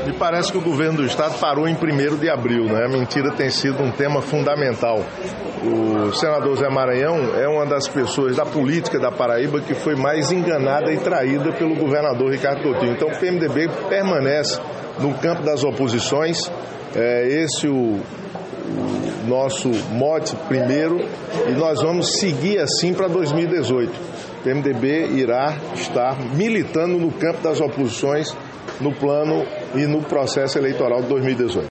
Me parece que o governo do estado parou em 1º de abril, né? A mentira tem sido um tema fundamental. O senador Zé Maranhão é uma das pessoas da política da Paraíba que foi mais enganada e traída pelo governador Ricardo Coutinho. Então o PMDB permanece no campo das oposições. Esse o nosso mote primeiro, e nós vamos seguir assim para 2018. O PMDB irá estar militando no campo das oposições no plano e no processo eleitoral de 2018.